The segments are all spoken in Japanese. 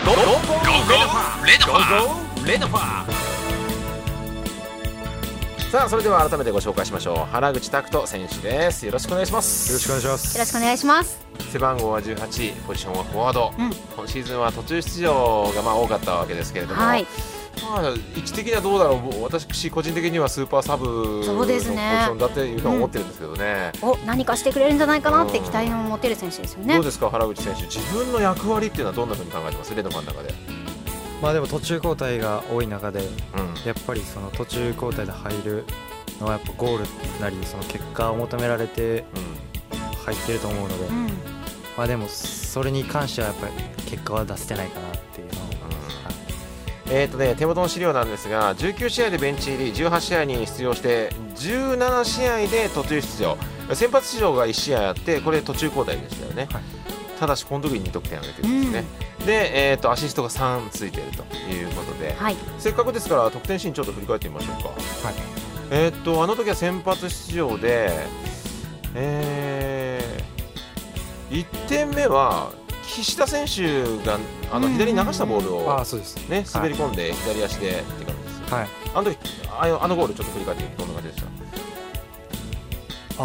レドファー。さあそれでは改めてご紹介しましょう。原口拓人選手です。よろしくお願いします。 よろしくお願いします。 よろしくお願いします。 背番号は18、ポジションはフォワード、今シーズンは途中出場が多かったわけですけれども、位置的にはどうだろう。私個人的にはスーパーサブのポジションだっていうのは思ってるんですけどね、 何かしてくれるんじゃないかなって期待の持てる選手ですよね。 どうですか原口選手、自分の役割っていうのはどんなふうに考えてます？レドファンの中で。 でも途中交代が多い中で、やっぱりその途中交代で入るのはやっぱゴールなりその結果を求められて入ってると思うので、でもそれに関してはやっぱり結果は出せてないかなっていうのを、 手元の資料なんですが、19試合でベンチ入り、18試合に出場して17試合で途中出場、先発出場が1試合あって、これ途中交代でしたよね、ただしこの時に2得点挙げてるんですね、で、アシストが3ついているということで、せっかくですから得点シーンちょっと振り返ってみましょうか。あの時は先発出場で、1点目は岸田選手が左に流したボールを、滑り込んで左足でって感じですよ、あの時あのゴールちょっと振り返ってどんな感じでした？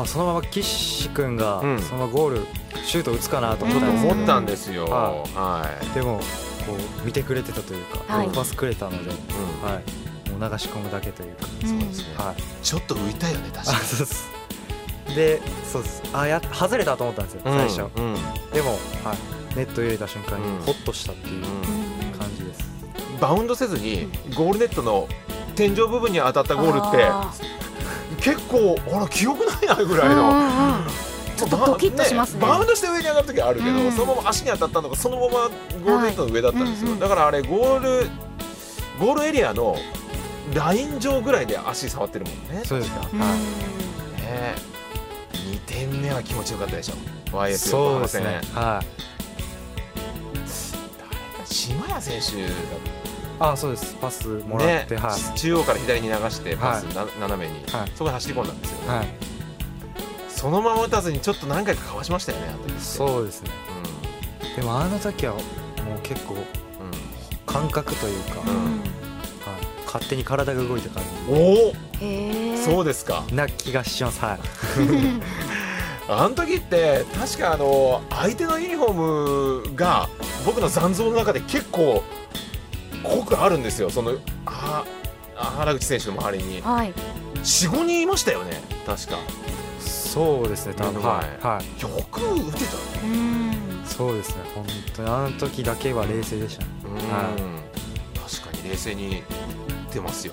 そのまま岸君がそのゴール、シュート打つかなと思ったんですよ、 でもこう見てくれてたというか、パスくれたので、もう流し込むだけというか、 そうですね、ちょっと浮いたよね確かに。 で、そうです。外れたと思ったんですよ、最初。でも、ネット入れた瞬間にホッとしたっていう感じです。 バウンドせずにゴールネットの天井部分に当たったゴールって結構記憶ないなぐらいの、 ちょっとドキッとしますね。 バウンドして上に上がる時はあるけど、そのまま足に当たったのがそのままゴールネットの上だったんですよ、だからあれゴールエリアのライン上ぐらいで足触ってるもんね。 そうですか。 2点目は気持ちよかったでしょ、YS 横浜戦。 島谷選手そうです。パスもらって、 中央から左に流してパス斜めに、そこで走り込んだんですよね、そのまま打たずにちょっと何回かかわしましたよね、あの時って。 そうですね、でもあの時はもう結構感覚というか、勝手に体が動いた感じ。そうですか。 な気がします。 あの時って確か相手のユニフォームが僕の残像の中で結構濃くあるんですよ。その原口選手の周りに 4,5 人いましたよね確か。 そうですね、多分。よく打てた。 そうですね、本当にあの時だけは冷静でしたね。 確かに冷静に打ってますよ。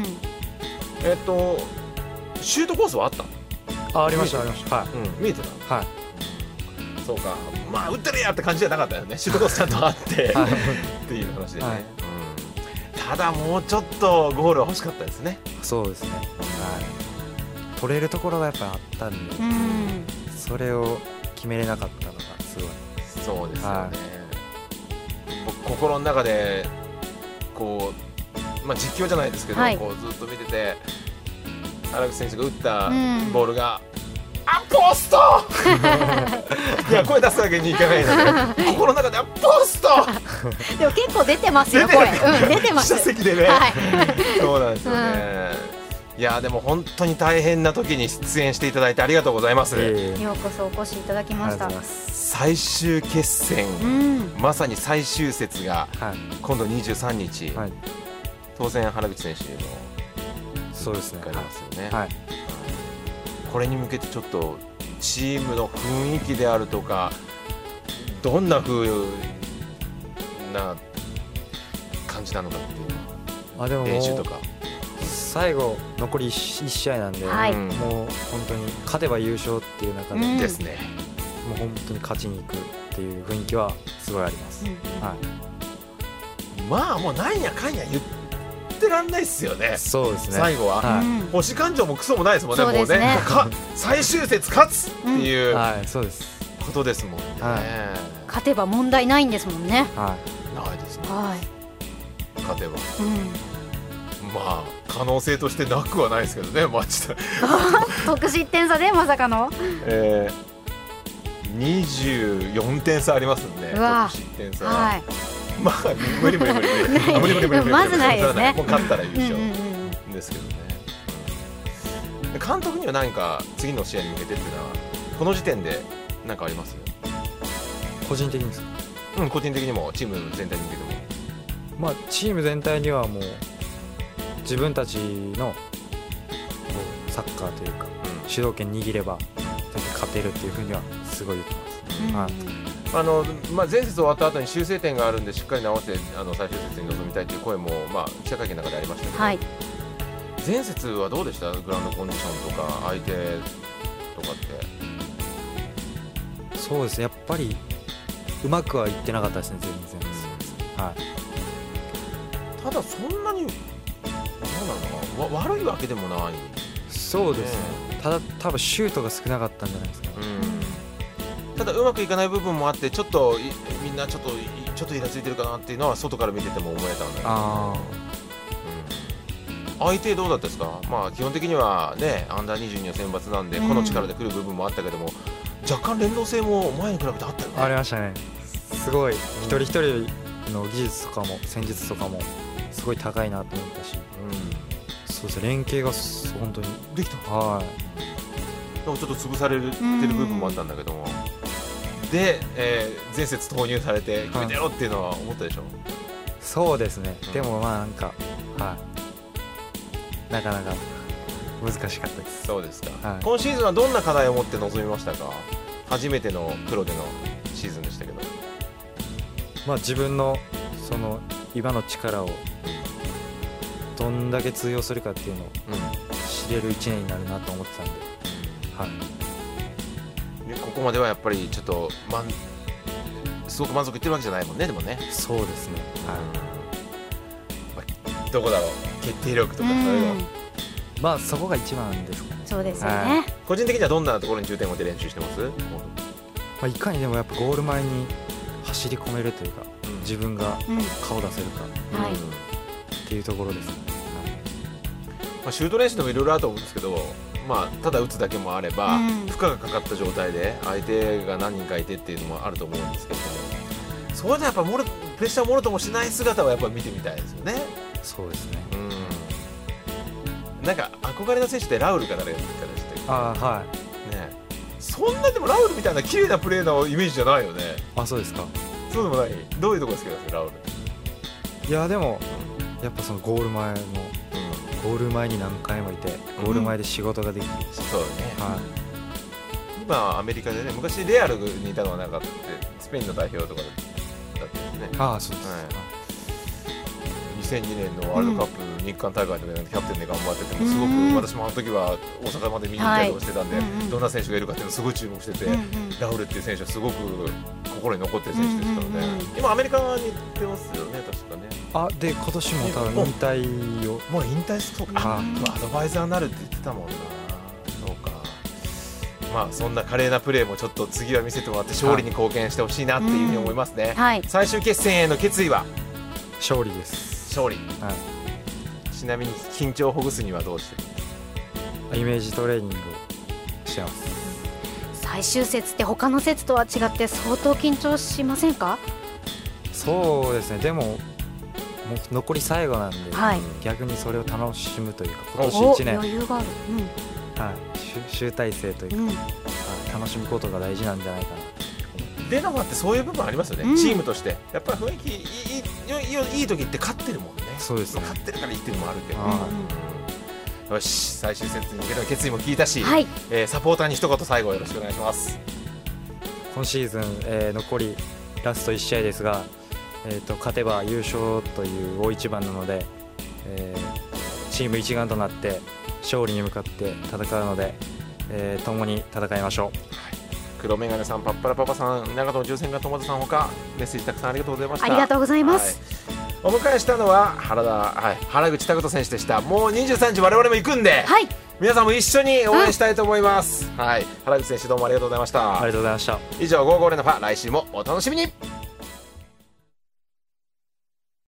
シュートコースはあったの？ ありました。 見えてた。そうか、打ってるやって感じじゃなかったよね。シュートコースちゃんとあってっていう話でね、ただもうちょっとゴールは欲しかったですね。 そうですね、取れるところがやっぱりあったんで、それを決めれなかったのがすごい。 そうですよね、僕心の中でこう、実況じゃないですけど、こうずっと見てて原口選手が打ったボールが、ポストいや声出すわけにいかないので心の中でポストでも結構出てますよ、声。出てます。 下席でね、そうなんですよね、いやでも本当に大変な時に出演していただいてありがとうございます。 ようこそお越しいただきました。 最終決戦、まさに最終節が今度23日、当然原口選手にもそうですね、 ありますよね。これに向けてちょっとチームの雰囲気であるとか、どんな風な感じなのかっていうでも練習とか。 最後残り 1試合なんで、もう本当に勝てば優勝っていう中でですね、 もう本当に勝ちに行くっていう雰囲気はすごいあります。 もうなんやかんや言ってらんないっすよね。そうですね、最後は、星感情もクソもないですもんね。もうね、最終節勝つっていうことですもんね。 勝てば問題ないんですもんね。 ないですね、勝てば、可能性としてなくはないですけどね、 得失点差でまさかの、 24点差ありますんで、得失点差、 まあ無理無理まずないですね。 もう勝ったら優勝ですけどね。監督には何か次の試合に向けてっていうのはこの時点で何かあります？ 個人的にですか？ 個人的にもチーム全体に向けても。 まあチーム全体にはもう自分たちのこうサッカーというか、主導権握れば勝てるっていうふうにはすごい言ってます。 前節終わった後に修正点があるんでしっかり直して最終節に臨みたいという声も、記者会見の中でありましたけど、前節はどうでした？グラウンドコンディションとか相手とかって。 そうですね、やっぱりうまくはいってなかったですね、全然。 ただそんなに悪いわけでもない。 そうですね、ただ多分シュートが少なかったんじゃないですかね。 ただうまくいかない部分もあってちょっとみんなちょっとイラついてるかなっていうのは外から見てても思えたんだけど、相手どうだったですか？基本的にはねアンダー22の選抜なんで個の力で来る部分もあったけども、若干連動性も前に比べてあったよね。 ありましたね。すごい一人一人の技術とかも戦術とかもすごい高いなと思ったし、そうですね、連携が本当にできた。ちょっと潰されてる部分もあったんだけども、で、前節投入されて決めてやろうっていうのは思ったでしょ？ そうですね、でもなんかなかなか難しかったです。 そうですか。今シーズンはどんな課題を持って臨みましたか？初めてのプロでのシーズンでしたけど、 自分のその今の力をどんだけ通用するかっていうのを知れる1年になるなと思ってたんで、 でここまではやっぱりちょっとすごく満足いってるわけじゃないもんね。でもね。 そうですね、 どこだろう、決定力とかそういうの、 そこが一番ですかね。 そうですよね。 個人的にはどんなところに重点を置いて練習してます？ いかにでもやっぱゴール前に走り込めるというか、自分が顔出せるかっていうところですね。 シュート練習でもいろいろあると思うんですけど、ただ打つだけもあれば、負荷がかかった状態で相手が何人かいてっていうのもあると思うんですけども、そういうのやっぱプレッシャーをもろともしない姿はやっぱ見てみたいですよね。 そうですね。 なんか憧れの選手ってラウルか誰かでしたね。そんなでもラウルみたいな綺麗なプレーのイメージじゃないよね。 そうですか。 そうでもない。どういうところが好きなんですか、ラウル。 いやでもやっぱそのゴール前に何回もいて、ゴール前で仕事ができる。 そうだね。今アメリカでね、昔レアルにいたのはなかったスペインの代表とかだったんですね。 そうです。 2002年のワールドカップ日韓大会とかでキャプテンで頑張ってても、すごく私もあの時は大阪まで見に行ったりとかしてたんで、どんな選手がいるかっていうのをすごい注目してて、ラウルっていう選手はすごごく心に残ってる選手でしたので、今アメリカに行ってますよね、確かね。 で今年も多分引退をもう引退するか。アドバイザーになるって言ってたもんな。そうか。そんな華麗なプレーもちょっと次は見せてもらって勝利に貢献してほしいなっていうふうに思いますね。最終決戦への決意は勝利です。 勝利。ちなみに緊張をほぐすにはどうしてる？ イメージトレーニングをしてます。 最終節って他の節とは違って相当緊張しませんか？ そうですね。でも残り最後なんで、逆にそれを楽しむというか、今年1年余裕がある、 集大成というか、楽しむことが大事なんじゃないかな。 デナマってそういう部分ありますよね、チームとしてやっぱり雰囲気いい時って勝ってるもんね。 そうですね。 勝ってるからいいっていうのもあるけど、よし、最終節に向けての決意も聞いたし、サポーターに一言最後よろしくお願いします。 今シーズン、残りラスト1試合ですが、勝てば優勝という大一番なので、チーム一丸となって勝利に向かって戦うので、共に戦いましょう。 黒メガネさん、パッパラパパさん、長友重戦が友田さんほかメッセージたくさんありがとうございました。 ありがとうございます。 お迎えしたのは原口貴人選手でした。もう23時我々も行くんで、皆さんも一緒に応援したいと思います。原口選手どうもありがとうございました。 ありがとうございました。 以上、55連のファ、来週もお楽しみに。